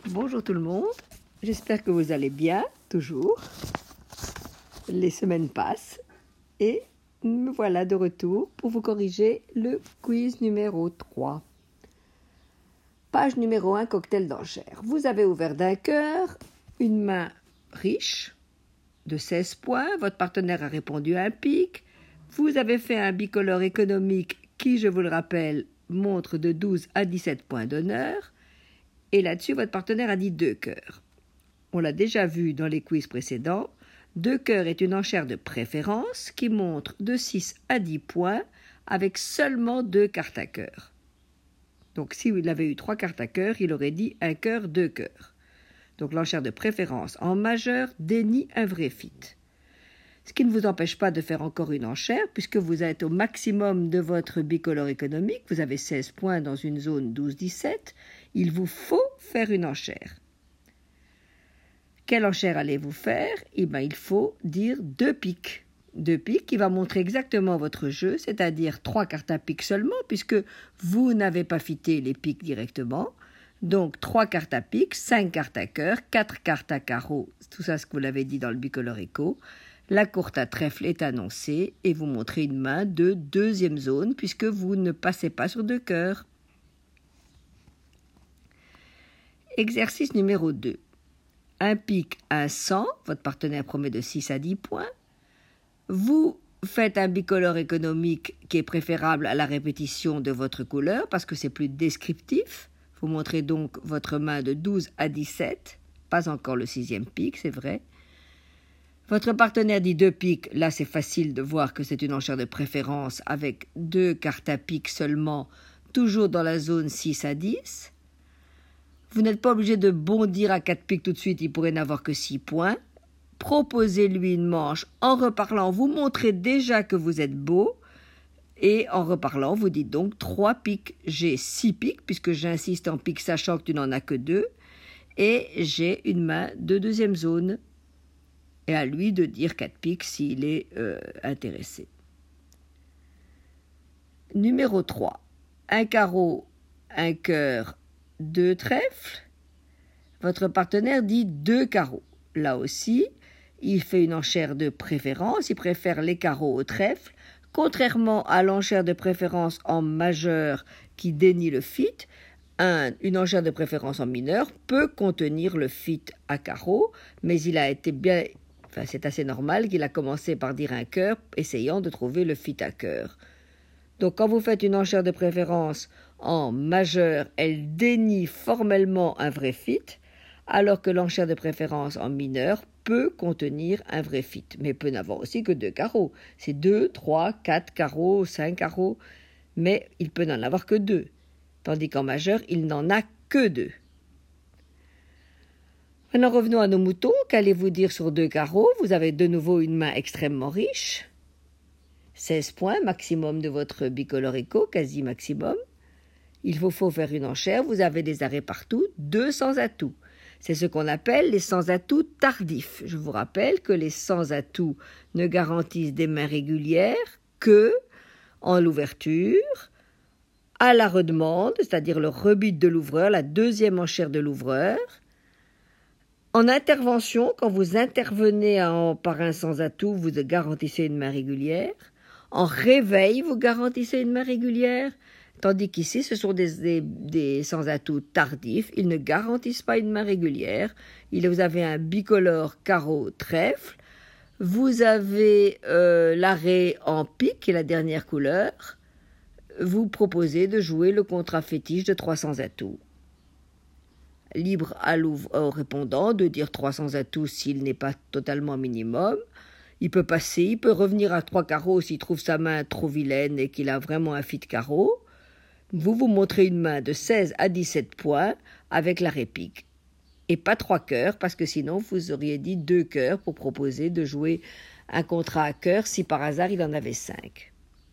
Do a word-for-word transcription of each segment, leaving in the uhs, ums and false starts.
Bonjour tout le monde, j'espère que vous allez bien, toujours. Les semaines passent et me voilà de retour pour vous corriger le quiz numéro trois. Page numéro un, cocktail d'enchères. Vous avez ouvert d'un cœur, une main riche de seize points, votre partenaire a répondu à un pic, vous avez fait un bicolore économique qui, je vous le rappelle, montre de douze à dix-sept points d'honneur. Et là-dessus, votre partenaire a dit deux cœurs. On l'a déjà vu dans les quiz précédents. Deux cœurs est une enchère de préférence qui montre de six à dix points avec seulement deux cartes à cœur. Donc, s'il avait eu trois cartes à cœur, il aurait dit un cœur, deux cœurs. Donc, l'enchère de préférence en majeur dénie un vrai fit. Ce qui ne vous empêche pas de faire encore une enchère, puisque vous êtes au maximum de votre bicolore économique, vous avez seize points dans une zone douze dix-sept, il vous faut faire une enchère. Quelle enchère allez-vous faire? Eh bien, il faut dire deux piques. Deux piques qui va montrer exactement votre jeu, c'est-à-dire trois cartes à pique seulement, puisque vous n'avez pas fité les piques directement. Donc, trois cartes à pique, cinq cartes à cœur, quatre cartes à carreau, tout ça ce que vous l'avez dit dans le bicolore éco. La courte à trèfle est annoncée et vous montrez une main de deuxième zone puisque vous ne passez pas sur deux cœurs. Exercice numéro deux. Un pic à cent, votre partenaire promet de six à dix points. Vous faites un bicolore économique qui est préférable à la répétition de votre couleur parce que c'est plus descriptif. Vous montrez donc votre main de douze à dix-sept, pas encore le sixième pic, c'est vrai. Votre partenaire dit deux piques, là c'est facile de voir que c'est une enchère de préférence avec deux cartes à pique seulement, toujours dans la zone six à dix. Vous n'êtes pas obligé de bondir à quatre piques tout de suite, il pourrait n'avoir que six points. Proposez-lui une manche en reparlant, vous montrez déjà que vous êtes beau, et en reparlant, vous dites donc trois piques. J'ai six piques, puisque j'insiste en pique sachant que tu n'en as que deux, et j'ai une main de deuxième zone. Et à lui de dire quatre piques s'il est euh, intéressé. Numéro trois. Un carreau, un cœur, deux trèfles. Votre partenaire dit deux carreaux. Là aussi, il fait une enchère de préférence. Il préfère les carreaux au trèfle. Contrairement à l'enchère de préférence en majeur qui dénie le fit, un, une enchère de préférence en mineur peut contenir le fit à carreau, mais il a été bien... Enfin, c'est assez normal qu'il a commencé par dire un cœur, essayant de trouver le fit à cœur. Donc, quand vous faites une enchère de préférence en majeur, elle dénie formellement un vrai fit, alors que l'enchère de préférence en mineur peut contenir un vrai fit, mais peut n'avoir aussi que deux carreaux. C'est deux, trois, quatre carreaux, cinq carreaux, mais il peut n'en avoir que deux, tandis qu'en majeur, il n'en a que deux. Maintenant, revenons à nos moutons. Qu'allez-vous dire sur deux carreaux? Vous avez de nouveau une main extrêmement riche. seize points, maximum de votre bicolore éco, quasi maximum. Il vous faut faire une enchère. Vous avez des arrêts partout, deux sans atout. C'est ce qu'on appelle les sans-atouts tardifs. Je vous rappelle que les sans-atouts ne garantissent des mains régulières que en l'ouverture, à la redemande, c'est-à-dire le rebut de l'ouvreur, la deuxième enchère de l'ouvreur. En intervention, quand vous intervenez en, par un sans-atout, vous garantissez une main régulière. En réveil, vous garantissez une main régulière. Tandis qu'ici, ce sont des, des, des sans-atouts tardifs. Ils ne garantissent pas une main régulière. Il, vous avez un bicolore carreau-trèfle. Vous avez euh, l'arrêt en pique, qui est la dernière couleur. Vous proposez de jouer le contrat fétiche de trois cents atouts. Libre à au répondant de dire trois cents atouts s'il n'est pas totalement minimum. Il peut passer, il peut revenir à trois carreaux s'il trouve sa main trop vilaine et qu'il a vraiment un fit carreau. Vous vous montrez une main de seize à dix-sept points avec la répique. Et pas trois cœurs, parce que sinon vous auriez dit deux cœurs pour proposer de jouer un contrat à cœur si par hasard il en avait cinq.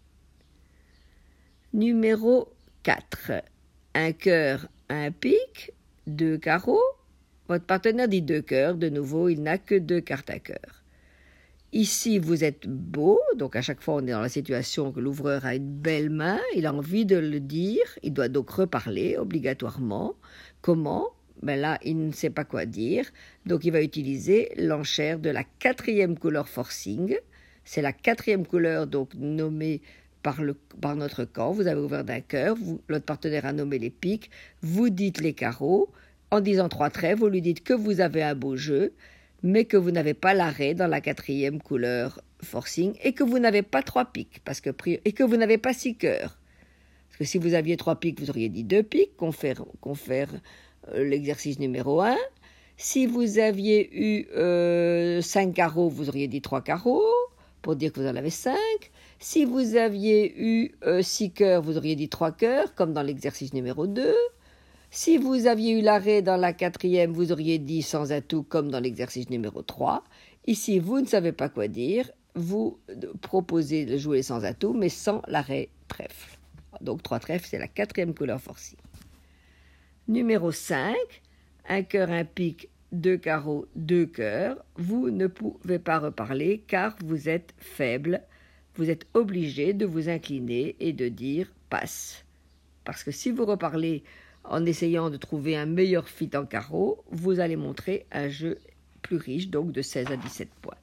Numéro quatre. Un cœur, un pique. Deux carreaux, votre partenaire dit deux cœurs, de nouveau, il n'a que deux cartes à cœur. Ici, vous êtes beau, donc à chaque fois, on est dans la situation que l'ouvreur a une belle main, il a envie de le dire, il doit donc reparler obligatoirement. Comment? ben là, il ne sait pas quoi dire. Donc, il va utiliser l'enchère de la quatrième couleur forcing. C'est la quatrième couleur, donc nommée par, le, par notre camp. Vous avez ouvert d'un cœur, vous, l'autre partenaire a nommé les piques. Vous dites les carreaux. En disant trois traits, vous lui dites que vous avez un beau jeu, mais que vous n'avez pas l'arrêt dans la quatrième couleur forcing et que vous n'avez pas trois piques, parce que, et que vous n'avez pas six cœurs. Parce que si vous aviez trois piques, vous auriez dit deux piques, confère, confère euh, l'exercice numéro un. Si vous aviez eu euh, cinq carreaux, vous auriez dit trois carreaux, pour dire que vous en avez cinq. Si vous aviez eu euh, six cœurs, vous auriez dit trois cœurs, comme dans l'exercice numéro deux. Si vous aviez eu l'arrêt dans la quatrième, vous auriez dit sans atout, comme dans l'exercice numéro trois. Ici, vous ne savez pas quoi dire, vous proposez de jouer sans atout, mais sans l'arrêt trèfle. Donc, trois trèfles, c'est la quatrième couleur forcing. Numéro cinq, un cœur, un pique, deux carreaux, deux cœurs. Vous ne pouvez pas reparler car vous êtes faible. Vous êtes obligé de vous incliner et de dire « passe ». Parce que si vous reparlez en essayant de trouver un meilleur fit en carreau, vous allez montrer un jeu plus riche, donc de seize à dix-sept points.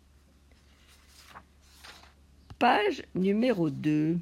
Page numéro deux.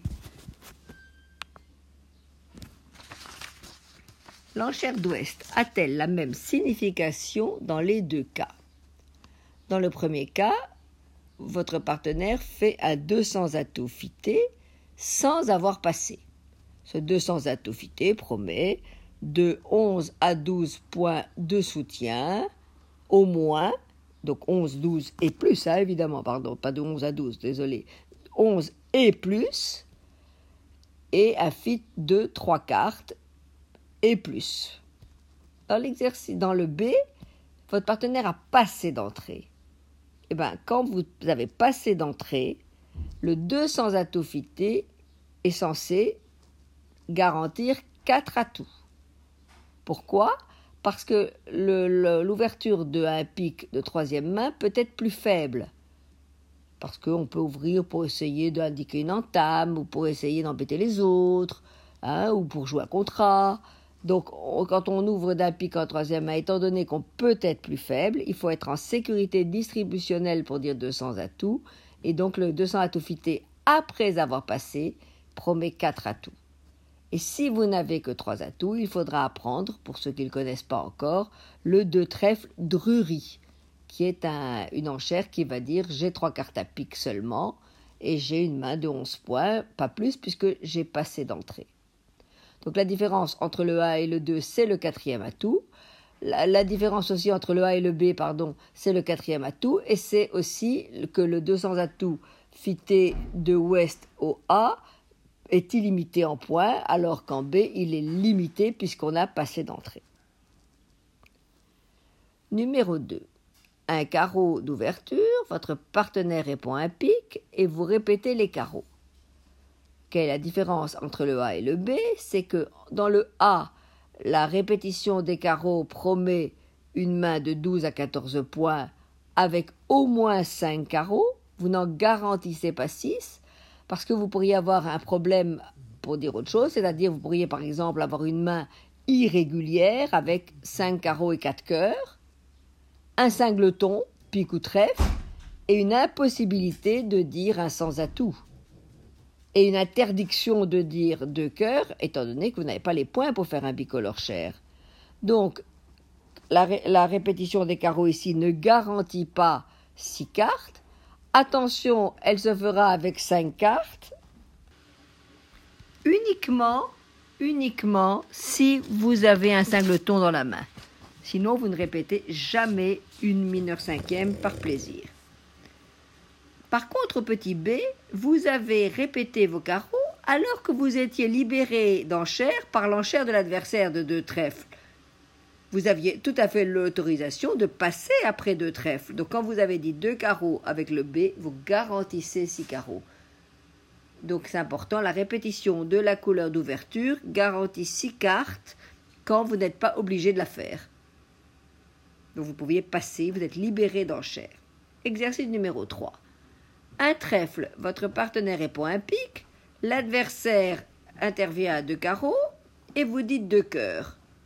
L'enchère d'ouest a-t-elle la même signification dans les deux cas? Dans le premier cas, votre partenaire fait un deux cents atouts fités sans avoir passé. Ce deux cents atouts fités promet de onze à douze points de soutien, au moins, donc onze, douze et plus, hein, évidemment, pardon, pas de onze à douze, désolé, onze et plus, et un fit de trois cartes et plus. Dans l'exercice, dans le B, votre partenaire a passé d'entrée. Eh bien, quand vous avez passé d'entrée, le deux cents atouts fités est censé garantir quatre atouts. Pourquoi? Parce que le, le, l'ouverture d'un pic de troisième main peut être plus faible. Parce qu'on peut ouvrir pour essayer d'indiquer une entame, ou pour essayer d'embêter les autres, hein, ou pour jouer un contrat. Donc, on, quand on ouvre d'un pic en troisième main, étant donné qu'on peut être plus faible, il faut être en sécurité distributionnelle pour dire deux cents atouts. Et donc, le deux cents atouts fités après avoir passé promet quatre atouts. Et si vous n'avez que trois atouts, il faudra apprendre, pour ceux qui ne le connaissent pas encore, le deux trèfle Drury, qui est un, une enchère qui va dire j'ai trois cartes à pique seulement et j'ai une main de onze points, pas plus, puisque j'ai passé d'entrée. Donc la différence entre le A et le deux, c'est le quatrième atout. La, la différence aussi entre le A et le B, pardon, c'est le quatrième atout. Et c'est aussi que le deux cents atouts fité de ouest au A est illimité en points, alors qu'en B, il est limité puisqu'on a passé d'entrée. Numéro deux. Un carreau d'ouverture, votre partenaire répond un pique et vous répétez les carreaux. Quelle est la différence entre le A et le B? C'est que dans le A, la répétition des carreaux promet une main de douze à quatorze points avec au moins cinq carreaux. Vous n'en garantissez pas six parce que vous pourriez avoir un problème pour dire autre chose, c'est-à-dire vous pourriez par exemple avoir une main irrégulière avec cinq carreaux et quatre cœurs, un cingleton, pique ou trèfle, et une impossibilité de dire un sans atout. Et une interdiction de dire deux cœurs, étant donné que vous n'avez pas les points pour faire un bicolore cher. Donc, la, ré- la répétition des carreaux ici ne garantit pas six cartes. Attention, elle se fera avec cinq cartes. Uniquement, uniquement si vous avez un cingleton dans la main. Sinon, vous ne répétez jamais une mineure cinquième par plaisir. Par contre, petit b, vous avez répété vos carreaux alors que vous étiez libéré d'enchère par l'enchère de l'adversaire de deux trèfles. Vous aviez tout à fait l'autorisation de passer après deux trèfles. Donc quand vous avez dit deux carreaux avec le B, vous garantissez six carreaux. Donc c'est important, la répétition de la couleur d'ouverture garantit six cartes quand vous n'êtes pas obligé de la faire. Donc vous pouviez passer, vous êtes libéré d'enchère. Exercice numéro trois. Un trèfle, votre partenaire répond un pique, l'adversaire intervient à deux carreaux et vous dites deux cœurs.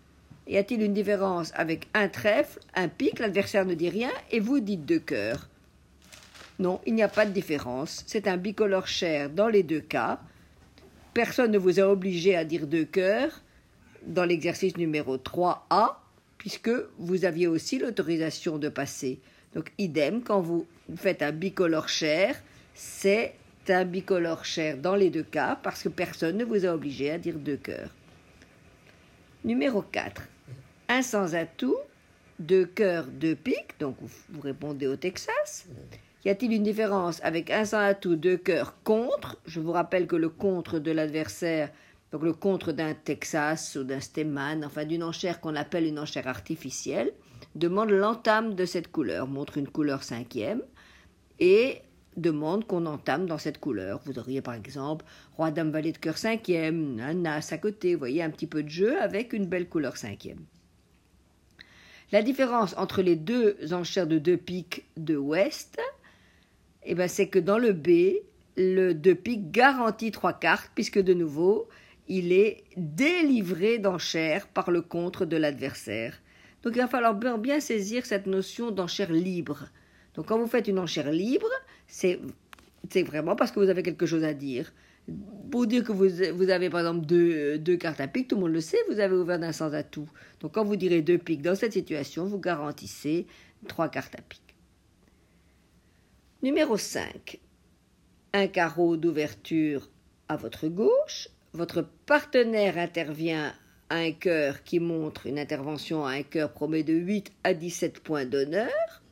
Y a-t-il une différence avec un trèfle, un pique, l'adversaire ne dit rien et vous dites deux cœurs? Non, il n'y a pas de différence. C'est un bicolore cher dans les deux cas. Personne ne vous a obligé à dire deux cœurs dans l'exercice numéro trois A, puisque vous aviez aussi l'autorisation de passer. Donc, idem, quand vous faites un bicolore cher, c'est un bicolore cher dans les deux cas, parce que personne ne vous a obligé à dire deux cœurs. Numéro quatre. Un sans atout, deux cœurs, deux piques, donc vous, vous répondez au Texas. Y a-t-il une différence avec un sans atout, deux cœurs, contre? Je vous rappelle que le contre de l'adversaire, donc le contre d'un Texas ou d'un Steman, enfin d'une enchère qu'on appelle une enchère artificielle, demande l'entame de cette couleur, montre une couleur cinquième, et demande qu'on entame dans cette couleur. Vous auriez par exemple roi, dame, valet de cœur cinquième, un as à côté, vous voyez un petit peu de jeu avec une belle couleur cinquième. La différence entre les deux enchères de deux piques de Ouest, eh ben, c'est que dans le B, le deux piques garantit trois cartes, puisque de nouveau, il est délivré d'enchères par le contre de l'adversaire. Donc il va falloir bien saisir cette notion d'enchère libre. Donc quand vous faites une enchère libre, c'est, c'est vraiment parce que vous avez quelque chose à dire. Pour dire que vous, vous avez par exemple deux, deux cartes à pique, tout le monde le sait, vous avez ouvert d'un sans atout. Donc quand vous direz deux piques dans cette situation, vous garantissez trois cartes à pique. Numéro cinq. Un carreau d'ouverture à votre gauche. Votre partenaire intervient à un cœur qui montre une intervention à un cœur promet de huit à dix-sept points d'honneur.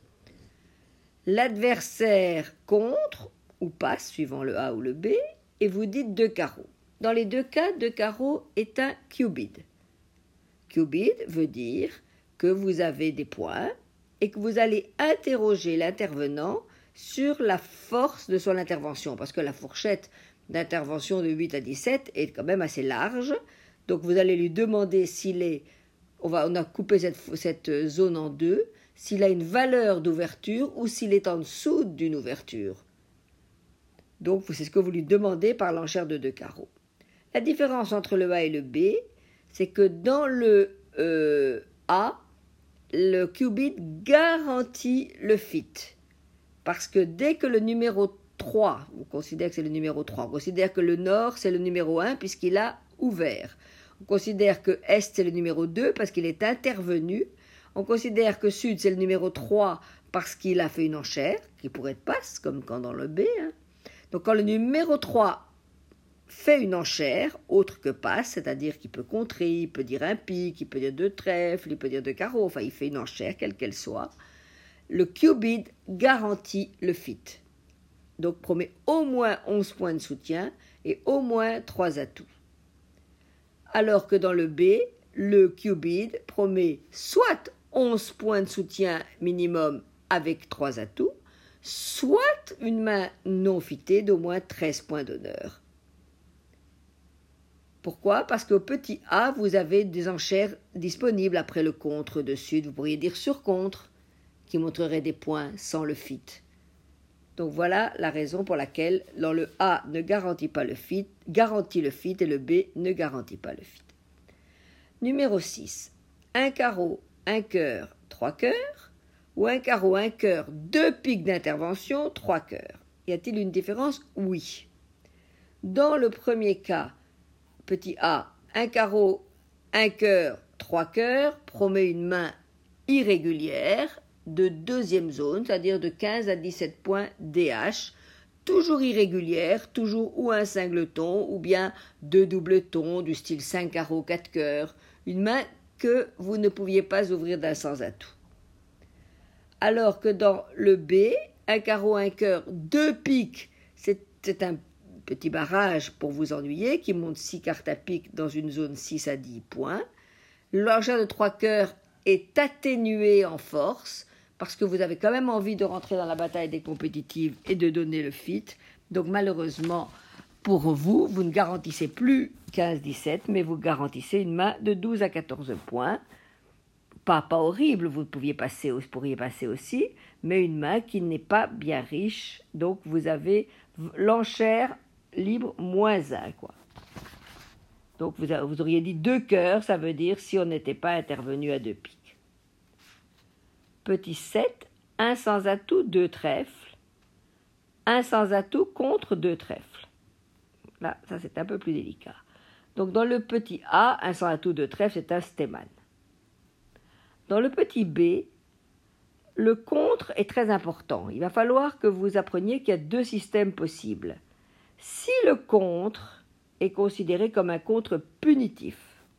L'adversaire contre ou passe, suivant le A ou le B, et vous dites deux carreaux. Dans les deux cas, deux carreaux est un cubide. Cubide veut dire que vous avez des points et que vous allez interroger l'intervenant sur la force de son intervention, parce que la fourchette d'intervention de huit à dix-sept est quand même assez large. Donc vous allez lui demander s'il est, on, va, on a coupé cette, cette zone en deux, s'il a une valeur d'ouverture ou s'il est en dessous d'une ouverture. Donc c'est ce que vous lui demandez par l'enchère de deux carreaux. La différence entre le A et le B, c'est que dans le euh, A, le cubide garantit le fit. Parce que dès que le numéro trois, on considère que c'est le numéro trois, on considère que le nord c'est le numéro un puisqu'il a ouvert. On considère que est c'est le numéro deux parce qu'il est intervenu. On considère que sud c'est le numéro trois parce qu'il a fait une enchère, qui pourrait être passe, comme quand dans le B. Hein. Donc quand le numéro trois fait une enchère, autre que passe, c'est-à-dire qu'il peut contrer, il peut dire un pique, il peut dire deux trèfles, il peut dire deux carreaux, enfin il fait une enchère, quelle qu'elle soit, le cubide garantit le fit. Donc promet au moins onze points de soutien et au moins trois atouts. Alors que dans le B, le cubide promet soit onze points de soutien minimum avec trois atouts, soit une main non fitée d'au moins treize points d'honneur. Pourquoi? Parce qu'au petit A, vous avez des enchères disponibles après le contre de sud. Vous pourriez dire sur contre, qui montrerait des points sans le fit. Donc voilà la raison pour laquelle dans le A ne garantit pas le fit, garantit le fit et le B ne garantit pas le fit. Numéro six. Un carreau, un cœur, trois cœurs, ou un carreau, un cœur, deux piques d'intervention, trois cœurs. Y a-t-il une différence? Oui. Dans le premier cas, petit a, un carreau, un cœur, trois cœurs, promet une main irrégulière de deuxième zone, c'est-à-dire de quinze à dix-sept points D H, toujours irrégulière, toujours ou un singleton, ou bien deux doubletons du style cinq carreaux, quatre cœurs, une main que vous ne pouviez pas ouvrir d'un sans atout. Alors que dans le B, un carreau, un cœur, deux piques, c'est, c'est un petit barrage pour vous ennuyer, qui monte six cartes à pique dans une zone six à dix points. L'enchère de trois cœurs est atténuée en force, parce que vous avez quand même envie de rentrer dans la bataille des compétitives et de donner le fit. Donc malheureusement, pour vous, vous ne garantissez plus quinze dix-sept, mais vous garantissez une main de douze à quatorze points. Pas, pas horrible, vous pouviez passer, vous pourriez passer aussi, mais une main qui n'est pas bien riche. Donc vous avez l'enchère libre moins un, quoi. Donc vous, vous auriez dit deux cœurs, ça veut dire si on n'était pas intervenu à deux piques. Petit sept, un sans atout, deux trèfles. Un sans atout contre deux trèfles. Là, ça c'est un peu plus délicat. Donc dans le petit A, un sans atout, deux trèfles, c'est un stéman. Dans le petit B, le contre est très important. Il va falloir que vous appreniez qu'il y a deux systèmes possibles. Si le contre est considéré comme un contre punitif,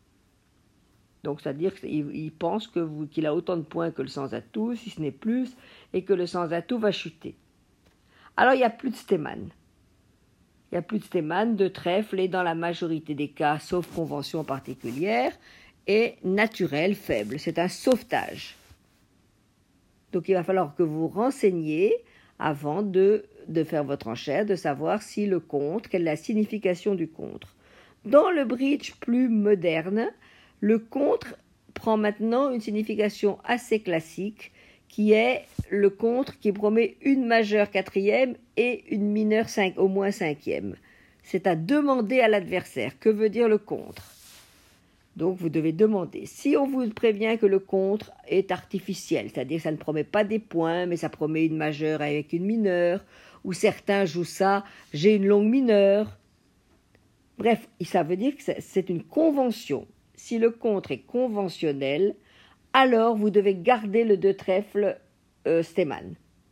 donc c'est-à-dire qu'il pense que vous, qu'il a autant de points que le sans-atout, si ce n'est plus, et que le sans-atout va chuter. Alors il n'y a plus de stéman. Il n'y a plus de stéman, de trèfle, et dans la majorité des cas, sauf convention particulière, est naturel, faible. C'est un sauvetage. Donc il va falloir que vous renseigniez avant de, de faire votre enchère, de savoir si le contre, quelle est la signification du contre. Dans le bridge plus moderne, le contre prend maintenant une signification assez classique qui est le contre qui promet une majeure quatrième et une mineure cinq, au moins cinquième. C'est à demander à l'adversaire. Que veut dire le contre ? Donc vous devez demander. Si on vous prévient que le contre est artificiel, c'est-à-dire que ça ne promet pas des points, mais ça promet une majeure avec une mineure, ou certains jouent ça, j'ai une longue mineure. Bref, ça veut dire que c'est une convention. Si le contre est conventionnel, alors vous devez garder le deux trèfle euh, stéman.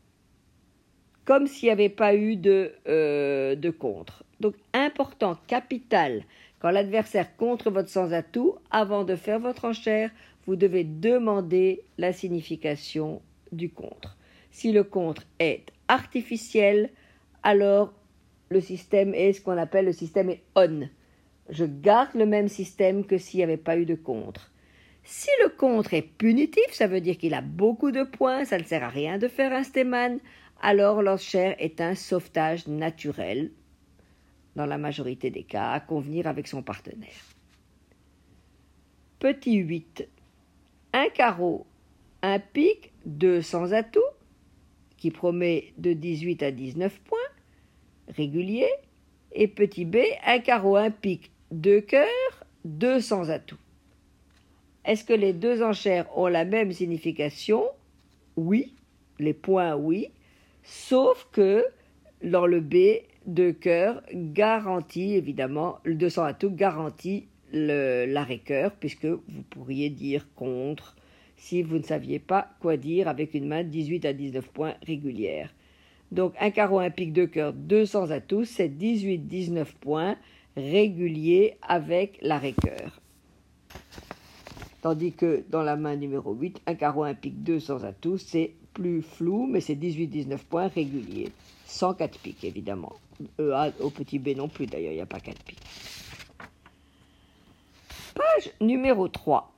Comme s'il n'y avait pas eu de, euh, de contre. Donc important, capital. Quand l'adversaire contre votre sans-atout, avant de faire votre enchère, vous devez demander la signification du contre. Si le contre est artificiel, alors le système est ce qu'on appelle le système est on. Je garde le même système que s'il n'y avait pas eu de contre. Si le contre est punitif, ça veut dire qu'il a beaucoup de points, ça ne sert à rien de faire un stéman, alors l'enchère est un sauvetage naturel, dans la majorité des cas, à convenir avec son partenaire. Petit huit. Un carreau, un pique, deux sans atout, qui promet de dix-huit à dix-neuf points, régulier. Et petit b, un carreau, un pique, deux cœurs, deux sans atout. Est-ce que les deux enchères ont la même signification ? Oui, les points oui, sauf que dans le B, deux cœurs garantit évidemment, le deux sans atout garantit le, l'arrêt-cœur, puisque vous pourriez dire contre si vous ne saviez pas quoi dire avec une main de dix-huit à dix-neuf points régulière. Donc un carreau, un pique, deux cœurs, deux sans atout, c'est dix-huit à dix-neuf points réguliers avec l'arrêt-cœur. Tandis que dans la main numéro huit, un carreau, un pique, deux sans atout, c'est plus flou, mais c'est dix-huit à dix-neuf points réguliers. Sans quatre piques, évidemment. E, au petit B non plus, d'ailleurs, il n'y a pas quatre piques. Page numéro trois.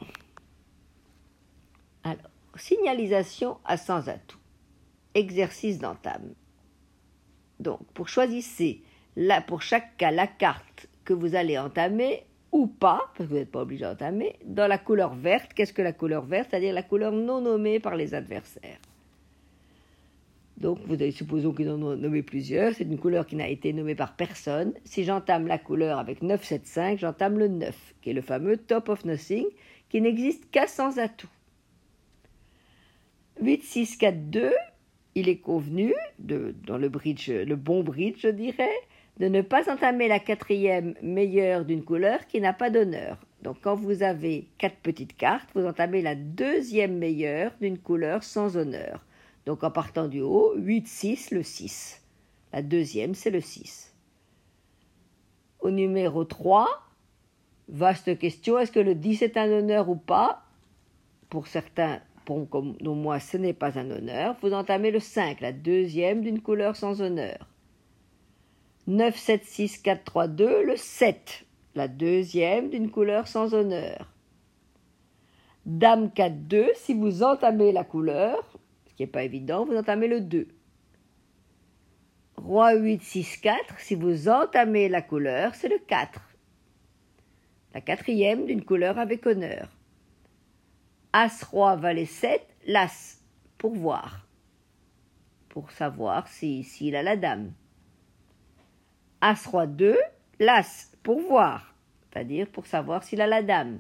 Alors, signalisation à sans atout. Exercice d'entame. Donc, pour choisissez là, pour chaque cas la carte que vous allez entamer ou pas, parce que vous n'êtes pas obligé d'entamer, dans la couleur verte. Qu'est-ce que la couleur verte ? C'est-à-dire la couleur non nommée par les adversaires. Donc, vous avez, supposons qu'ils en ont nommé plusieurs, c'est une couleur qui n'a été nommée par personne. Si j'entame la couleur avec neuf, sept, cinq, j'entame le neuf, qui est le fameux top of nothing, qui n'existe qu'à sans atout. huit, six, quatre, deux, il est convenu, de, dans le bridge, le bon bridge, je dirais, de ne pas entamer la quatrième meilleure d'une couleur qui n'a pas d'honneur. Donc, quand vous avez quatre petites cartes, vous entamez la deuxième meilleure d'une couleur sans honneur. Donc, en partant du haut, huit, six, le six. La deuxième, c'est le six. Au numéro trois, vaste question, est-ce que le dix est un honneur ou pas ? Pour certains, pour, comme moi, ce n'est pas un honneur. Vous entamez le cinq, la deuxième d'une couleur sans honneur. neuf, sept, six, quatre, trois, deux, le sept, la deuxième d'une couleur sans honneur. Dame quatre, deux, si vous entamez la couleur, ce qui n'est pas évident, vous entamez le deux. Roi huit, six, quatre, si vous entamez la couleur, c'est le quatre. La quatrième d'une couleur avec honneur. As, roi, valet sept, l'as, pour voir. Pour savoir si, s'il si a la dame. As, roi deux, l'as, pour voir. c'est-à-dire pour savoir s'il a la dame.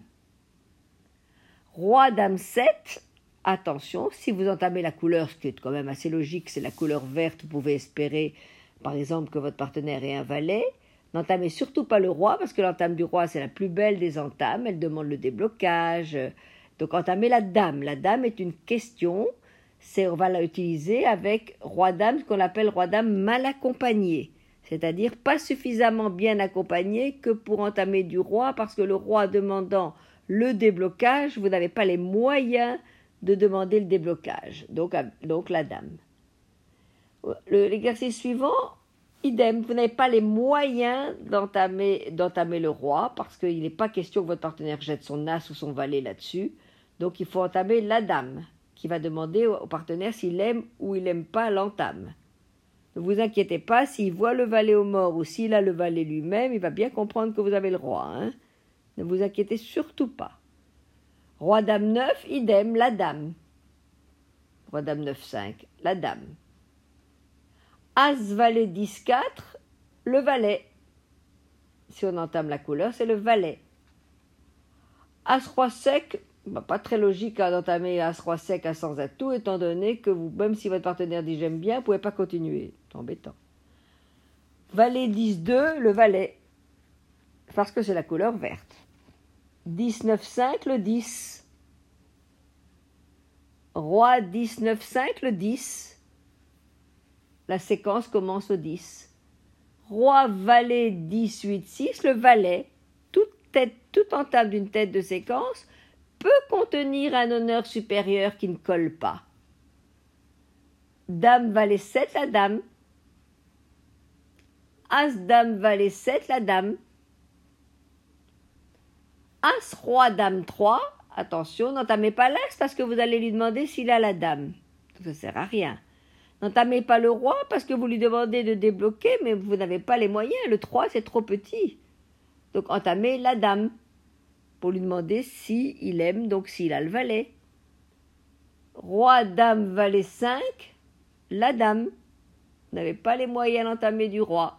Roi, dame, sept, attention, si vous entamez la couleur, ce qui est quand même assez logique, c'est la couleur verte, vous pouvez espérer, par exemple, que votre partenaire ait un valet. N'entamez surtout pas le roi, parce que l'entame du roi, c'est la plus belle des entames, elle demande le déblocage. Donc entamez la dame. La dame est une question, c'est, on va la utiliser avec roi-dame, ce qu'on appelle roi-dame mal accompagné, c'est-à-dire pas suffisamment bien accompagné que pour entamer du roi, parce que le roi demandant le déblocage, vous n'avez pas les moyens de demander le déblocage, donc, donc la dame. Le, l'exercice suivant, idem, vous n'avez pas les moyens d'entamer, d'entamer le roi, parce qu'il n'est pas question que votre partenaire jette son as ou son valet là-dessus, donc il faut entamer la dame, qui va demander au partenaire s'il aime ou il n'aime pas l'entame. Ne vous inquiétez pas, s'il voit le valet au mort ou s'il a le valet lui-même, il va bien comprendre que vous avez le roi. Hein. Ne vous inquiétez surtout pas. Roi, dame, neuf, idem, la dame. Roi, dame, neuf, cinq, la dame. As, valet, dix, quatre, le valet. Si on entame la couleur, c'est le valet. As, roi, sec, bah, pas très logique hein, d'entamer As, roi, sec à sans atout, étant donné que vous, même si votre partenaire dit j'aime bien, vous ne pouvez pas continuer. C'est embêtant. Valet, dix, deux, le valet. Parce que c'est la couleur verte. dix, neuf, cinq, le dix. Roi, dix, neuf, cinq, le dix. La séquence commence au dix. Roi, valet, dix, huit, six, le valet. Toute, tête, toute entame d'une tête de séquence peut contenir un honneur supérieur qui ne colle pas. Dame, valet, sept, la dame. As, dame, valet, sept, la dame. As, roi, dame, trois. Attention, n'entamez pas l'as parce que vous allez lui demander s'il a la dame. Ça ne sert à rien. N'entamez pas le roi parce que vous lui demandez de débloquer, mais vous n'avez pas les moyens. Le trois, c'est trop petit. Donc, entamez la dame pour lui demander s'il aime, donc s'il a le valet. Roi, dame, valet, cinq, la dame. Vous n'avez pas les moyens d'entamer du roi.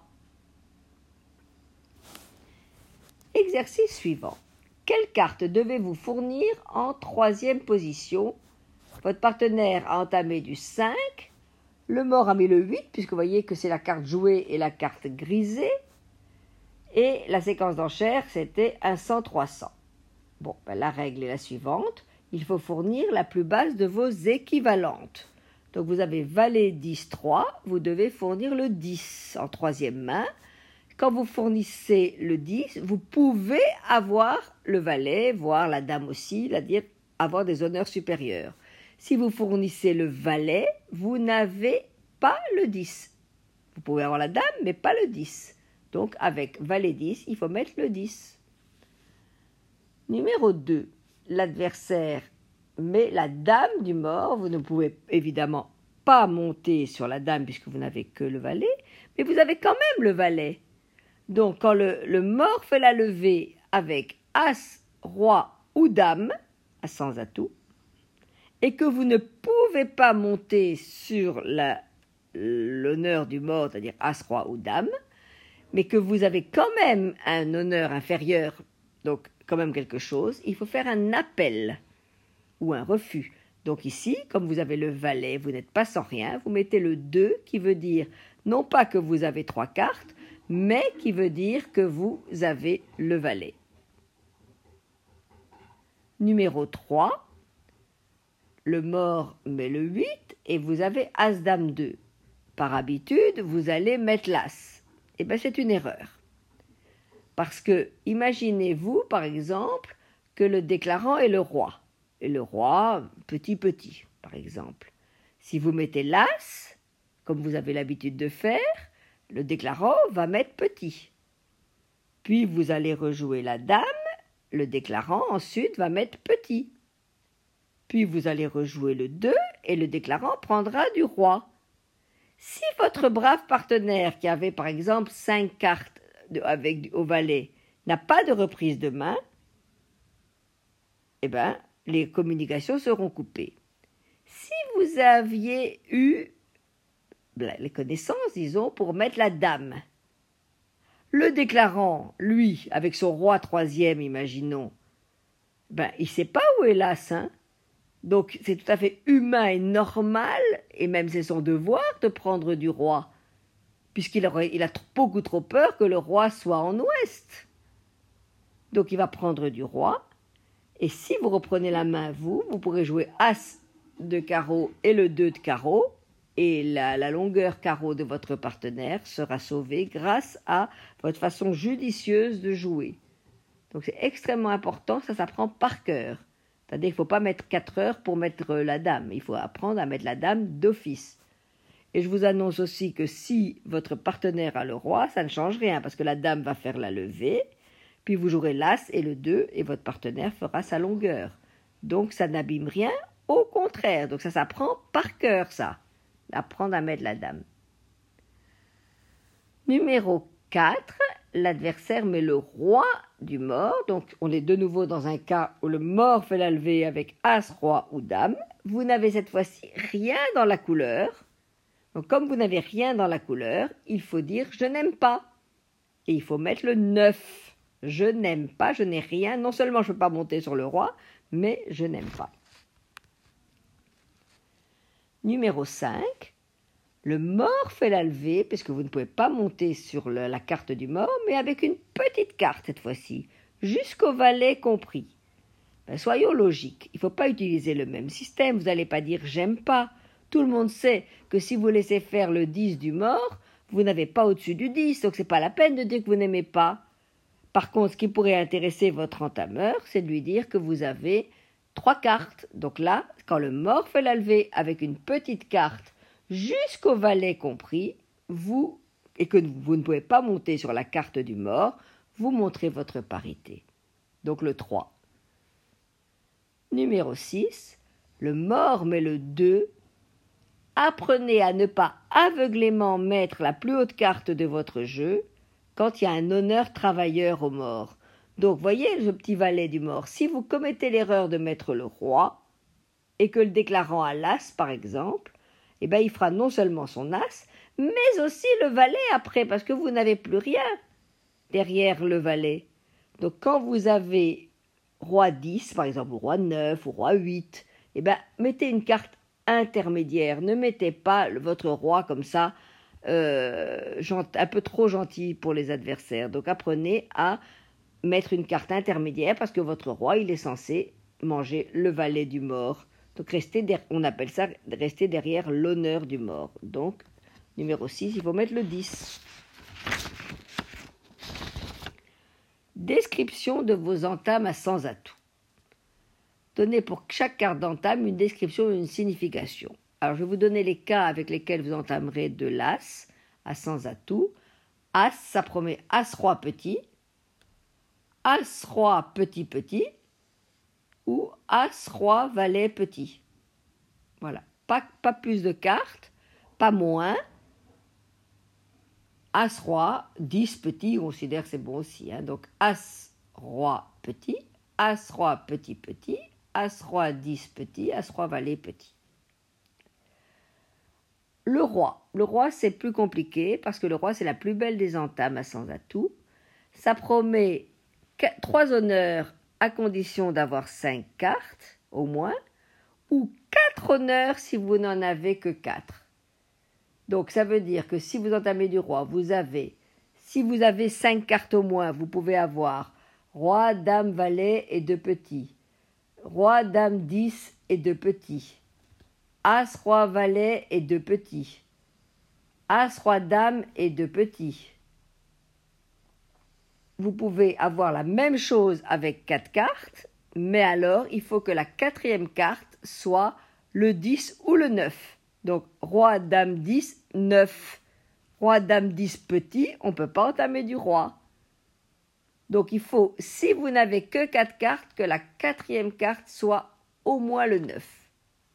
Exercice suivant. Quelle carte devez-vous fournir en troisième position? Votre partenaire a entamé du cinq, le mort a mis le huit, puisque vous voyez que c'est la carte jouée et la carte grisée, et la séquence d'enchères, c'était un cent trois cents. Bon, ben la règle est la suivante, il faut fournir la plus basse de vos équivalentes. Donc vous avez valet dix trois, vous devez fournir le dix en troisième main. Quand vous fournissez le dix, vous pouvez avoir le valet, voire la dame aussi, c'est-à-dire avoir des honneurs supérieurs. Si vous fournissez le valet, vous n'avez pas le dix. Vous pouvez avoir la dame, mais pas le dix. Donc avec valet dix, il faut mettre le dix. Numéro deux, l'adversaire met la dame du mort. Vous ne pouvez évidemment pas monter sur la dame puisque vous n'avez que le valet, mais vous avez quand même le valet. Donc, quand le, le mort fait la levée avec as, roi ou dame, à sans atout, et que vous ne pouvez pas monter sur la, l'honneur du mort, c'est-à-dire as, roi ou dame, mais que vous avez quand même un honneur inférieur, donc quand même quelque chose, il faut faire un appel ou un refus. Donc ici, comme vous avez le valet, vous n'êtes pas sans rien, vous mettez le deux qui veut dire non pas que vous avez trois cartes, mais qui veut dire que vous avez le valet. Numéro trois, le mort met le huit et vous avez as, dame, deux. Par habitude, vous allez mettre l'as. Eh bien, c'est une erreur. Parce que, imaginez-vous, par exemple, que le déclarant est le roi. Et le roi, petit, petit, par exemple. Si vous mettez l'as, comme vous avez l'habitude de faire, le déclarant va mettre petit. Puis vous allez rejouer la dame, le déclarant ensuite va mettre petit. Puis vous allez rejouer le deux et le déclarant prendra du roi. Si votre brave partenaire qui avait par exemple cinq cartes de, avec au valet n'a pas de reprise de main, eh bien, les communications seront coupées. Si vous aviez eu les connaissances, disons, pour mettre la dame, Le déclarant, lui, avec son roi troisième, imaginons, ben, il ne sait pas où est l'as, hein. Donc c'est tout à fait humain et normal, et même c'est son devoir de prendre du roi, puisqu'il aurait, il a beaucoup trop peur que le roi soit en ouest. Donc il va prendre du roi, et si vous reprenez la main, vous, vous pourrez jouer as de carreau et le deux de carreau, et la, la longueur carreau de votre partenaire sera sauvée grâce à votre façon judicieuse de jouer. Donc c'est extrêmement important, ça s'apprend par cœur. C'est-à-dire qu'il ne faut pas mettre quatre heures pour mettre la dame, il faut apprendre à mettre la dame d'office. Et je vous annonce aussi que si votre partenaire a le roi, ça ne change rien, parce que la dame va faire la levée, puis vous jouerez l'as et le deux, et votre partenaire fera sa longueur. Donc ça n'abîme rien, au contraire. Donc ça s'apprend par cœur, ça. Apprendre à mettre la dame. Numéro quatre, l'adversaire met le roi du mort. Donc on est de nouveau dans un cas où le mort fait la levée avec as, roi ou dame. Vous n'avez cette fois-ci rien dans la couleur. Donc comme vous n'avez rien dans la couleur, il faut dire je n'aime pas. Et il faut mettre le neuf. Je n'aime pas, je n'ai rien. Non seulement je ne peux pas monter sur le roi, mais je n'aime pas. Numéro cinq, le mort fait la levée, puisque vous ne pouvez pas monter sur le, la carte du mort, mais avec une petite carte cette fois-ci, jusqu'au valet compris. Ben, soyons logiques, il ne faut pas utiliser le même système, vous n'allez pas dire « j'aime pas ». Tout le monde sait que si vous laissez faire le dix du mort, vous n'avez pas au-dessus du dix, donc ce n'est pas la peine de dire que vous n'aimez pas. Par contre, ce qui pourrait intéresser votre entameur, c'est de lui dire que vous avez trois cartes. Donc là, quand le mort fait la levée avec une petite carte jusqu'au valet compris, vous, et que vous ne pouvez pas monter sur la carte du mort, vous montrez votre parité. Donc le trois. Numéro six, le mort met le deux. Apprenez à ne pas aveuglément mettre la plus haute carte de votre jeu quand il y a un honneur travailleur au mort. Donc, voyez le petit valet du mort. Si vous commettez l'erreur de mettre le roi et que le déclarant a l'as, par exemple, eh ben, il fera non seulement son as, mais aussi le valet après, parce que vous n'avez plus rien derrière le valet. Donc, quand vous avez roi dix, par exemple, ou roi neuf, ou roi huit, eh ben, mettez une carte intermédiaire. Ne mettez pas votre roi comme ça, euh, un peu trop gentil pour les adversaires. Donc, apprenez à mettre une carte intermédiaire parce que votre roi, il est censé manger le valet du mort. Donc, restez der- on appelle ça rester derrière l'honneur du mort. Donc, numéro six, il faut mettre le dix. Description de vos entames à sans atout. Donnez pour chaque carte d'entame une description et une signification. Alors, je vais vous donner les cas avec lesquels vous entamerez de l'as à sans atout. As, ça promet as-roi petit. As-roi petit-petit ou As-roi valet petit. Voilà, pas, pas plus de cartes, pas moins. As-roi, dix petit, on considère que c'est bon aussi. Hein. Donc As-roi petit, As-roi petit-petit, As-roi dix petit, As-roi valet petit. Le roi. Le roi, c'est plus compliqué parce que le roi, c'est la plus belle des entames à sans atout. Ça promet trois honneurs à condition d'avoir cinq cartes, au moins, ou quatre honneurs si vous n'en avez que quatre. Donc, ça veut dire que si vous entamez du roi, vous avez, si vous avez cinq cartes au moins, vous pouvez avoir roi, dame, valet et deux petits, roi, dame, dix et deux petits, as, roi, valet et deux petits, as, roi, dame et deux petits. Vous pouvez avoir la même chose avec quatre cartes, mais alors il faut que la quatrième carte soit le dix ou le neuf. Donc, roi, dame, dix, neuf. Roi, dame, dix, petit, on ne peut pas entamer du roi. Donc, il faut, si vous n'avez que quatre cartes, que la quatrième carte soit au moins le neuf.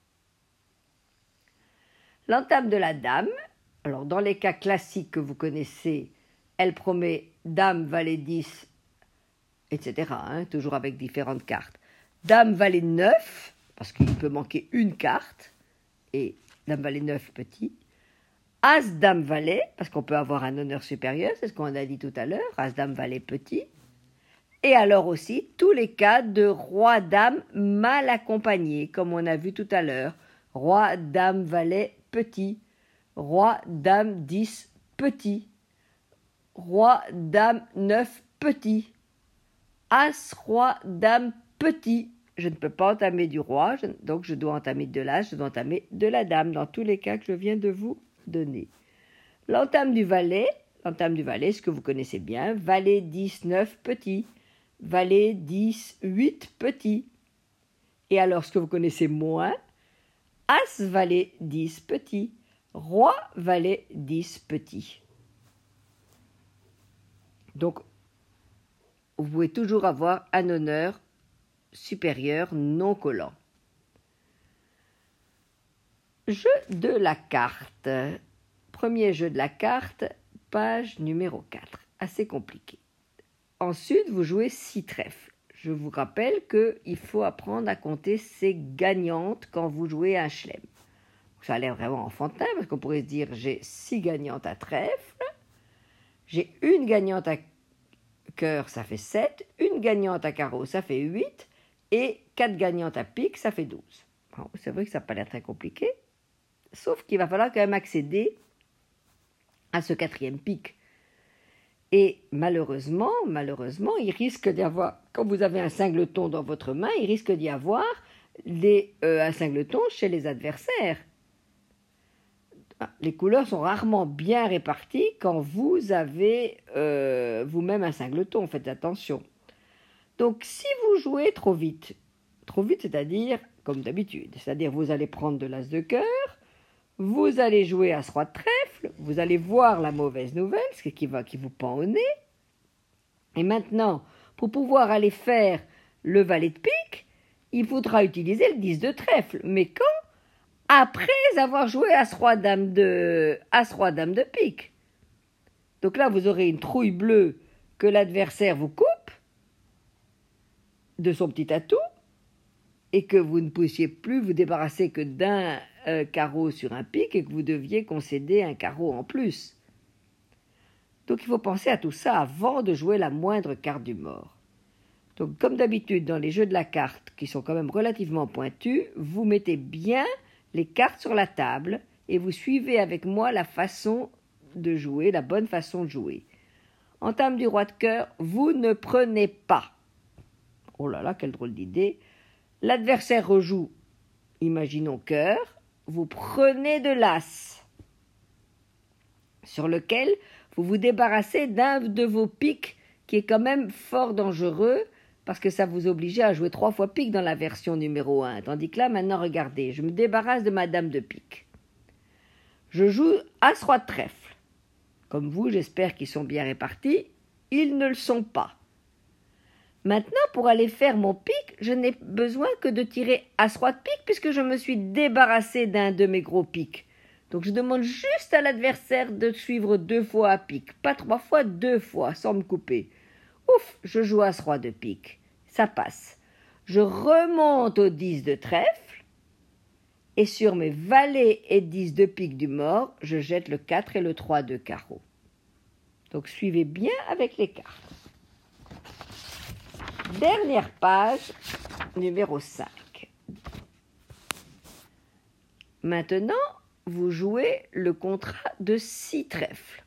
L'entame de la dame, alors dans les cas classiques que vous connaissez, elle promet dame, valet dix, et cetera, hein, toujours avec différentes cartes. Dame, valet neuf, parce qu'il peut manquer une carte, et dame, valet neuf, petit. As, dame, valet, parce qu'on peut avoir un honneur supérieur, c'est ce qu'on a dit tout à l'heure, as, dame, valet, petit. Et alors aussi, tous les cas de roi, dame mal accompagné, comme on a vu tout à l'heure. Roi, dame, valet, petit. Roi, dame, dix, petit. Roi, dame, neuf, petit. As, roi, dame, petit. Je ne peux pas entamer du roi, je, donc je dois entamer de l'as, je dois entamer de la dame, dans tous les cas que je viens de vous donner. L'entame du valet, l'entame du valet, ce que vous connaissez bien, valet, dix, neuf, petit. Valet, dix, huit, petit. Et alors, ce que vous connaissez moins, as, valet, dix, petit. Roi, valet, dix, petit. Donc, vous pouvez toujours avoir un honneur supérieur non collant. Jeu de la carte. Premier jeu de la carte, page numéro quatre. Assez compliqué. Ensuite, vous jouez six trèfles. Je vous rappelle qu'il faut apprendre à compter ses gagnantes quand vous jouez un chelem. Ça a l'air vraiment enfantin parce qu'on pourrait se dire j'ai six gagnantes à trèfle, j'ai une gagnante à cœur, ça fait sept, une gagnante à carreau, ça fait huit, et quatre gagnantes à pique, ça fait douze. Bon, c'est vrai que ça n'a pas l'air très compliqué, sauf qu'il va falloir quand même accéder à ce quatrième pique. Et malheureusement, malheureusement, il risque d'y avoir, quand vous avez un singleton dans votre main, il risque d'y avoir des, euh, un singleton chez les adversaires. Les couleurs sont rarement bien réparties quand vous avez euh, vous-même un singleton, faites attention. Donc si vous jouez trop vite, trop vite c'est-à-dire comme d'habitude, c'est-à-dire vous allez prendre de l'as de cœur, vous allez jouer as roi de trèfle, vous allez voir la mauvaise nouvelle, ce qui, va, qui vous pend au nez. Et maintenant, pour pouvoir aller faire le valet de pique, il faudra utiliser le dix de trèfle. Mais quand? Après avoir joué as roi dame de, as roi dame de pique. Donc là, vous aurez une trouille bleue que l'adversaire vous coupe de son petit atout et que vous ne puissiez plus vous débarrasser que d'un euh, carreau sur un pique et que vous deviez concéder un carreau en plus. Donc il faut penser à tout ça avant de jouer la moindre carte du mort. Donc comme d'habitude dans les jeux de la carte qui sont quand même relativement pointus, vous mettez bien les cartes sur la table et vous suivez avec moi la façon de jouer, la bonne façon de jouer. Entame du roi de cœur, vous ne prenez pas. Oh là là, quelle drôle d'idée. L'adversaire rejoue, imaginons cœur, vous prenez de l'as, sur lequel vous vous débarrassez d'un de vos piques qui est quand même fort dangereux parce que ça vous obligeait à jouer trois fois pique dans la version numéro un. Tandis que là, maintenant, regardez, je me débarrasse de ma dame de pique. Je joue as roi de trèfle. Comme vous, j'espère qu'ils sont bien répartis. Ils ne le sont pas. Maintenant, pour aller faire mon pique, je n'ai besoin que de tirer as roi de pique puisque je me suis débarrassé d'un de mes gros piques. Donc je demande juste à l'adversaire de suivre deux fois à pique, pas trois fois, deux fois, sans me couper. Ouf, je joue as roi de pique, ça passe. Je remonte au dix de trèfle et sur mes valets et dix de pique du mort, je jette le quatre et le trois de carreau. Donc suivez bien avec les cartes. Dernière page, numéro cinq. Maintenant, vous jouez le contrat de six trèfles.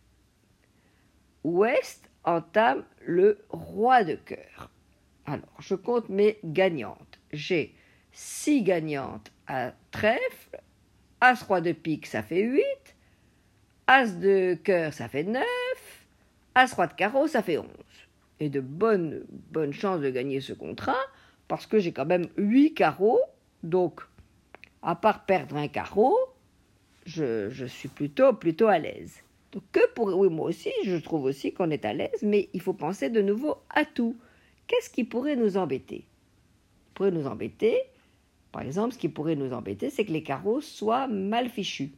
Ouest entame le roi de cœur. Alors, je compte mes gagnantes. J'ai six gagnantes à trèfle, as roi de pique, ça fait huit, as de cœur, ça fait neuf, as roi de carreau, ça fait onze. Et de bonnes, bonnes chances de gagner ce contrat, parce que j'ai quand même huit carreaux, donc, à part perdre un carreau, je, je suis plutôt, plutôt à l'aise. Donc, que pour, oui, moi aussi, je trouve aussi qu'on est à l'aise, mais il faut penser de nouveau à tout. Qu'est-ce qui pourrait nous embêter? Il pourrait nous embêter, par exemple, ce qui pourrait nous embêter, c'est que les carreaux soient mal fichus.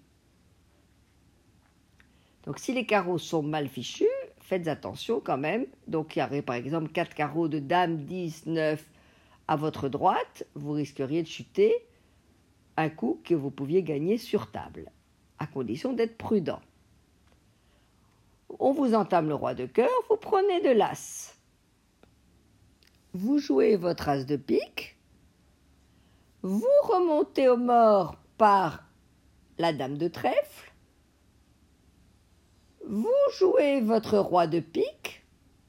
Donc, si les carreaux sont mal fichus, faites attention quand même. Donc, il y aurait par exemple quatre carreaux de dame, dix, neuf à votre droite. Vous risqueriez de chuter un coup que vous pouviez gagner sur table, à condition d'être prudent. on vous entame le roi de cœur, vous prenez de l'as. Vous jouez votre as de pique, vous remontez au mort par la dame de trèfle, vous jouez votre roi de pique,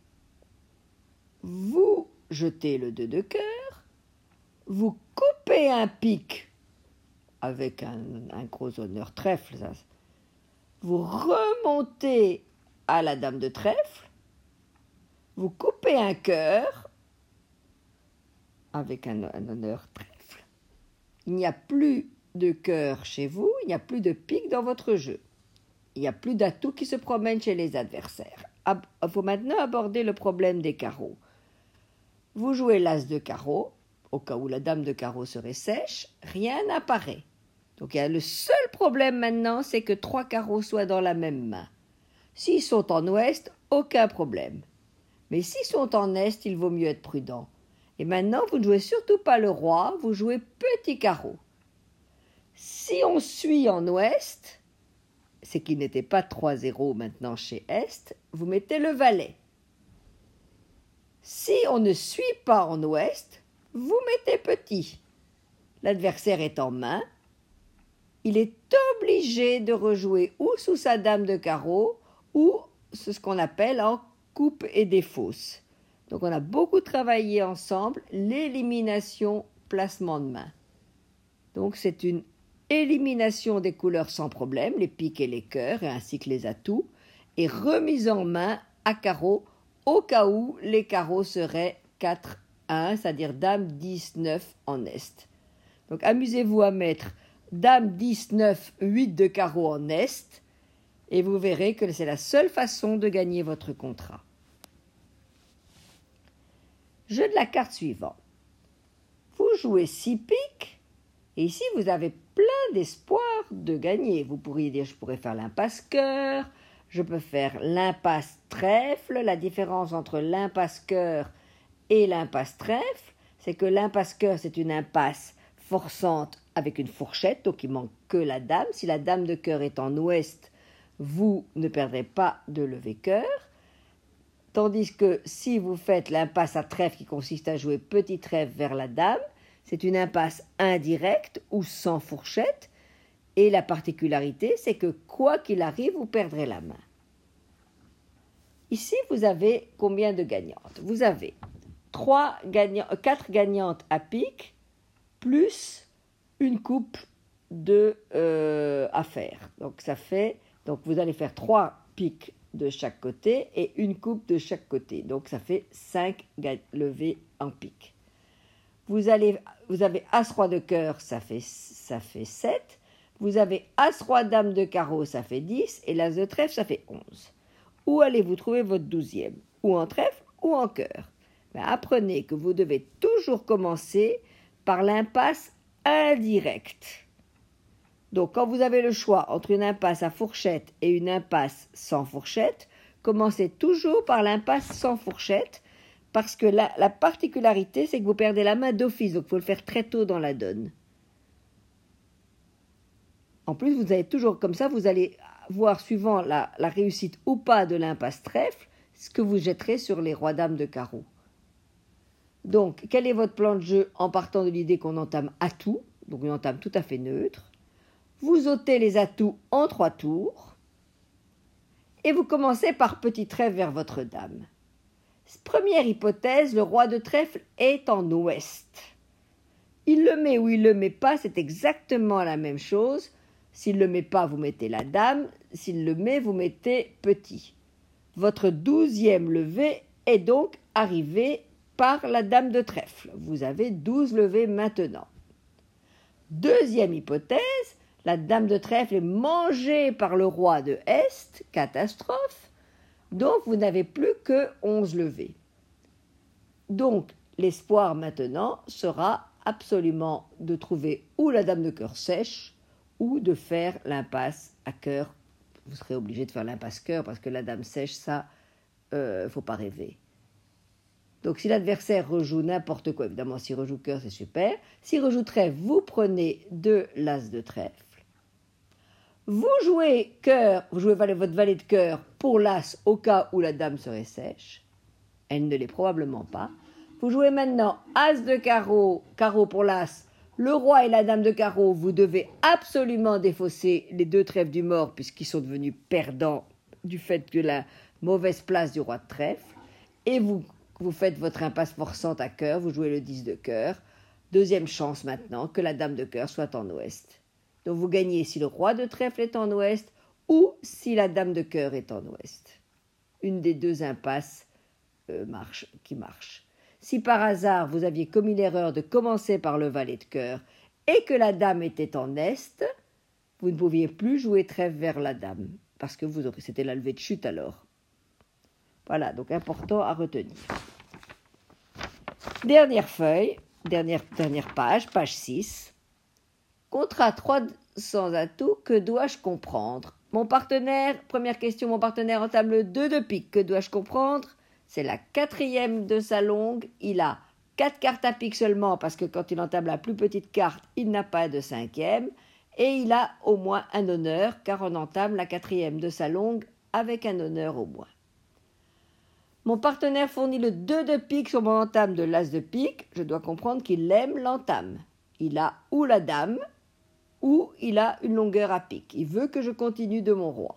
vous jetez le deux de cœur, vous coupez un pique avec un, un gros honneur trèfle, ça. Vous remontez à la dame de trèfle, vous coupez un cœur avec un, un honneur trèfle. Il n'y a plus de cœur chez vous, il n'y a plus de pique dans votre jeu. Il n'y a plus d'atouts qui se promènent chez les adversaires. Il faut maintenant aborder le problème des carreaux. Vous jouez l'as de carreau, au cas où la dame de carreau serait sèche, rien n'apparaît. Donc il y a le seul problème maintenant, c'est que trois carreaux soient dans la même main. S'ils sont en ouest, aucun problème. Mais s'ils sont en est, il vaut mieux être prudent. Et maintenant, vous ne jouez surtout pas le roi, vous jouez petit carreau. Si on suit en ouest, c'est qu'il n'était pas trois zéro maintenant chez est, vous mettez le valet. Si on ne suit pas en ouest, vous mettez petit. L'adversaire est en main, il est obligé de rejouer ou sous sa dame de carreau ou ce qu'on appelle en coupe et défausse. Donc on a beaucoup travaillé ensemble l'élimination placement de main. Donc c'est une élimination des couleurs sans problème, les piques et les cœurs, ainsi que les atouts, et remise en main à carreau au cas où les carreaux seraient quatre un, c'est-à-dire dame dix neuf en est. Donc amusez-vous à mettre dame dix neuf huit de carreau en est, et vous verrez que c'est la seule façon de gagner votre contrat. Jeu de la carte suivante. Vous jouez six piques, et ici vous avez plein d'espoir de gagner. Vous pourriez dire, je pourrais faire l'impasse cœur, je peux faire l'impasse trèfle. La différence entre l'impasse cœur et l'impasse trèfle, c'est que l'impasse cœur, c'est une impasse forçante avec une fourchette, donc il manque que la dame. Si la dame de cœur est en ouest, vous ne perdrez pas de lever cœur. Tandis que si vous faites l'impasse à trèfle qui consiste à jouer petit trèfle vers la dame, c'est une impasse indirecte ou sans fourchette. Et la particularité, c'est que quoi qu'il arrive, vous perdrez la main. Ici, vous avez combien de gagnantes? Vous avez trois gagnants, quatre gagnantes à pique, plus une coupe de euh, à faire. Donc ça fait, donc vous allez faire trois piques de chaque côté et une coupe de chaque côté. Donc ça fait cinq levées en pique. Vous allez, vous avez as-roi de cœur, ça fait, ça fait sept. Vous avez as-roi dame de carreau, ça fait dix. Et l'as de trèfle, ça fait onze. Où allez-vous trouver votre douzième? Ou en trèfle ou en cœur. Mais apprenez que vous devez toujours commencer par l'impasse indirecte. Donc quand vous avez le choix entre une impasse à fourchette et une impasse sans fourchette, commencez toujours par l'impasse sans fourchette, parce que la, la particularité, c'est que vous perdez la main d'office, donc il faut le faire très tôt dans la donne. En plus, vous allez toujours comme ça, vous allez voir, suivant la, la réussite ou pas de l'impasse trèfle, ce que vous jetterez sur les rois dames de carreau. Donc, quel est votre plan de jeu en partant de l'idée qu'on entame atout, donc une entame tout à fait neutre. Vous ôtez les atouts en trois tours et vous commencez par petit trèfle vers votre dame. Première hypothèse, le roi de trèfle est en ouest. Il le met ou il ne le met pas, c'est exactement la même chose. S'il ne le met pas, vous mettez la dame. S'il le met, vous mettez petit. Votre douzième levée est donc arrivée par la dame de trèfle. Vous avez douze levées maintenant. Deuxième hypothèse, la dame de trèfle est mangée par le roi de Est, catastrophe, donc vous n'avez plus que onze levées. Donc l'espoir maintenant sera absolument de trouver ou la dame de cœur sèche ou de faire l'impasse à cœur. Vous serez obligé de faire l'impasse cœur parce que la dame sèche, ça, il euh, ne faut pas rêver. Donc si l'adversaire rejoue n'importe quoi, évidemment s'il rejoue cœur c'est super, s'il rejoue trèfle, vous prenez de l'as de trèfle, Vous jouez cœur, vous jouez votre valet de cœur pour l'as au cas où la dame serait sèche. Elle ne l'est probablement pas. Vous jouez maintenant as de carreau, carreau pour l'as, le roi et la dame de carreau. Vous devez absolument défausser les deux trèfles du mort puisqu'ils sont devenus perdants du fait de la mauvaise place du roi de trèfle. Et vous, vous faites votre impasse forçante à cœur, vous jouez le dix de cœur. Deuxième chance maintenant, que la dame de cœur soit en ouest. Donc vous gagnez si le roi de trèfle est en ouest ou si la dame de cœur est en ouest. Une des deux impasses euh, marche, qui marche. Si par hasard vous aviez commis l'erreur de commencer par le valet de cœur et que la dame était en est, vous ne pouviez plus jouer trèfle vers la dame, parce que vous aurez, c'était la levée de chute alors. Voilà, donc important à retenir. Dernière feuille, dernière, dernière page, page six. Contrat trois cents atouts, que dois-je comprendre? Mon partenaire, première question, mon partenaire entame le deux de pique, que dois-je comprendre? C'est la quatrième de sa longue, il a quatre cartes à pique seulement, parce que quand il entame la plus petite carte, il n'a pas de cinquième, et il a au moins un honneur, car on entame la quatrième de sa longue avec un honneur au moins. Mon partenaire fournit le deux de pique sur mon entame de l'as de pique, je dois comprendre qu'il aime l'entame. Il a ou la dame, ou il a une longueur à pique. Il veut que je continue de mon roi.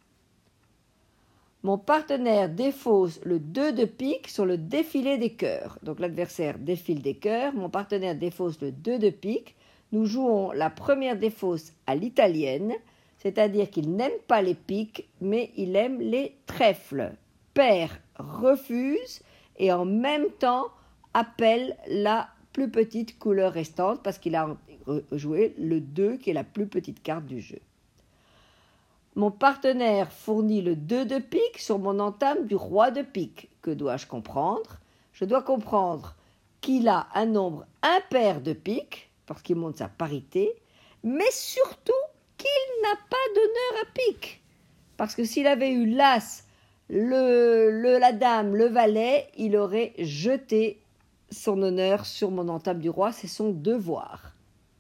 Mon partenaire défausse le deux de pique sur le défilé des cœurs. Donc l'adversaire défile des cœurs, mon partenaire défausse le deux de pique. Nous jouons la première défausse à l'italienne, c'est-à-dire qu'il n'aime pas les piques, mais il aime les trèfles. Perd, refuse et en même temps appelle la plus petite couleur restante parce qu'il a joué le deux qui est la plus petite carte du jeu. Mon partenaire fournit le deux de pique sur mon entame du roi de pique. Que dois-je comprendre? Je dois comprendre qu'il a un nombre impair de pique, parce qu'il montre sa parité, mais surtout qu'il n'a pas d'honneur à pique. Parce que s'il avait eu l'as, le, le, la dame, le valet, il aurait jeté son honneur sur mon entame du roi, c'est son devoir.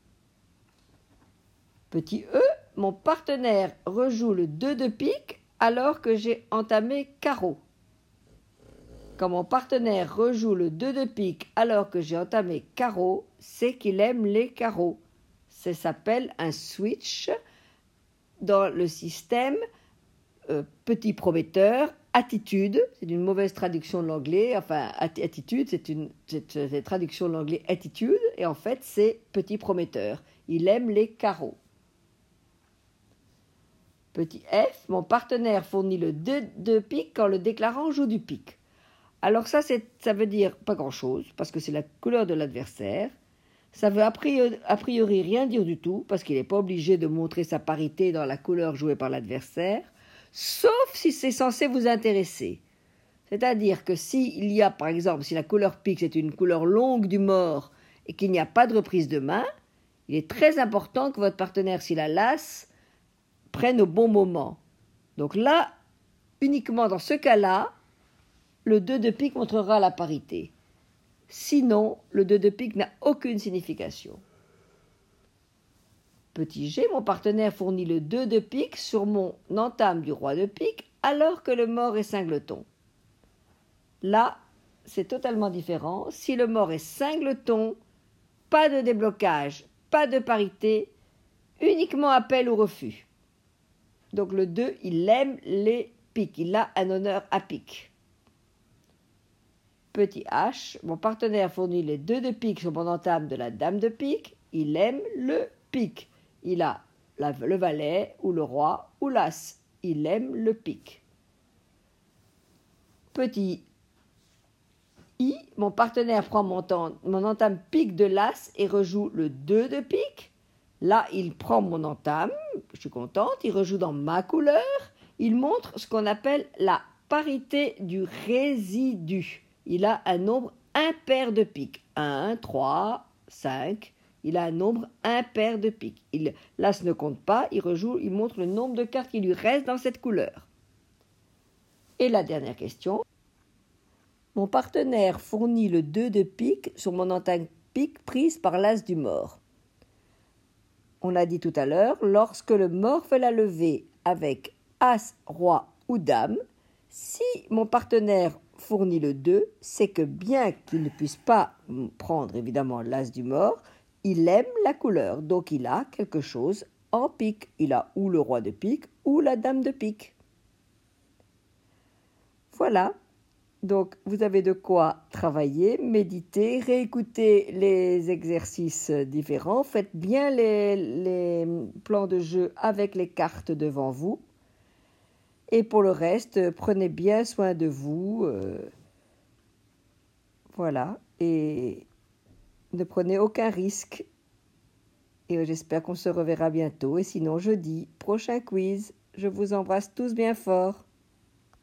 Petit e, mon partenaire rejoue le deux de pique alors que j'ai entamé carreau. Quand mon partenaire rejoue le deux de pique alors que j'ai entamé carreau, c'est qu'il aime les carreaux. Ça s'appelle un switch dans le système euh, petit prometteur. Attitude, c'est une mauvaise traduction de l'anglais, enfin attitude, c'est une, c'est, c'est une traduction de l'anglais attitude, et en fait c'est petit prometteur. Il aime les carreaux. Petit F, mon partenaire fournit le deux de pique quand le déclarant joue du pique. Alors ça, c'est, ça veut dire pas grand-chose, parce que c'est la couleur de l'adversaire. Ça veut a priori, a priori rien dire du tout, parce qu'il n'est pas obligé de montrer sa parité dans la couleur jouée par l'adversaire, sauf si c'est censé vous intéresser. C'est-à-dire que s'il y a, par exemple, si la couleur pique, c'est une couleur longue du mort, et qu'il n'y a pas de reprise de main, il est très important que votre partenaire, s'il a l'as, prenne au bon moment. Donc là, uniquement dans ce cas-là, le deux de pique montrera la parité. Sinon, le deux de pique n'a aucune signification. Petit g, mon partenaire fournit le deux de pique sur mon entame du roi de pique alors que le mort est cingleton. Là, c'est totalement différent. Si le mort est cingleton, pas de déblocage, pas de parité, uniquement appel ou refus. Donc le deux, il aime les piques, il a un honneur à pique. Petit h, mon partenaire fournit les deux de pique sur mon entame de la dame de pique, il aime le pique. Il a la, le valet ou le roi ou l'as, il aime le pique. Petit i, mon partenaire prend mon, temps, mon entame pique de l'as et rejoue le deux de pique. Là, il prend mon entame, je suis contente, il rejoue dans ma couleur, il montre ce qu'on appelle la parité du résidu. Il a un nombre impair de piques, un, trois, cinq, il a un nombre impair de piques. Il, l'as ne compte pas, il rejoue, il montre le nombre de cartes qui lui restent dans cette couleur. Et la dernière question. Mon partenaire fournit le deux de pique sur mon entame pique prise par l'as du mort. On a dit tout à l'heure, lorsque le mort fait la levée avec As, Roi ou Dame, si mon partenaire fournit le deux, c'est que bien qu'il ne puisse pas prendre évidemment l'As du mort, il aime la couleur, donc il a quelque chose en pique. Il a ou le Roi de pique ou la Dame de pique. Voilà. Donc, vous avez de quoi travailler, méditer, réécouter les exercices différents. Faites bien les, les plans de jeu avec les cartes devant vous. Et pour le reste, prenez bien soin de vous. Euh, voilà. Et ne prenez aucun risque. Et j'espère qu'on se reverra bientôt. Et sinon, jeudi, prochain quiz. Je vous embrasse tous bien fort.